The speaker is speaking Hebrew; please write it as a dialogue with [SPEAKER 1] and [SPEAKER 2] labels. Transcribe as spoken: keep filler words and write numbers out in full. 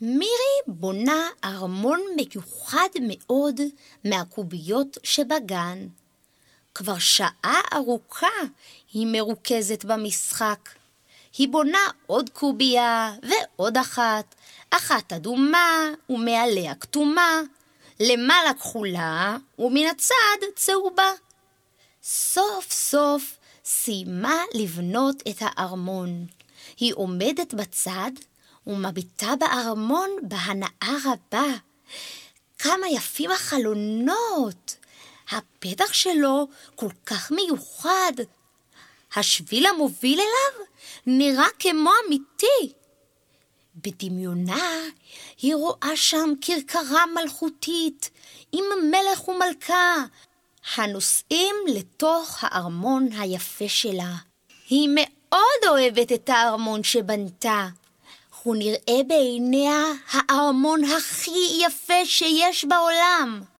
[SPEAKER 1] מירי בונה ארמון מיוחד מאוד מהקוביות שבגן. כבר שעה ארוכה היא מרוכזת במשחק. היא בונה עוד קובייה ועוד אחת, אחת אדומה ומעליה כתומה, למעלה כחולה ומן הצד צהובה. סוף סוף סיימה לבנות את הארמון. היא עומדת בצד ומביטה בארמון בהנאה רבה. כמה יפים החלונות! הפתח שלו כל כך מיוחד. השביל המוביל אליו נראה כמו אמיתי. בדמיונה היא רואה שם כרכרה מלכותית עם מלך ומלכה הנוסעים לתוך הארמון היפה שלה. היא מאוד אוהבת את הארמון שבנתה. הוא נראה בעיניה הארמון הכי יפה שיש בעולם.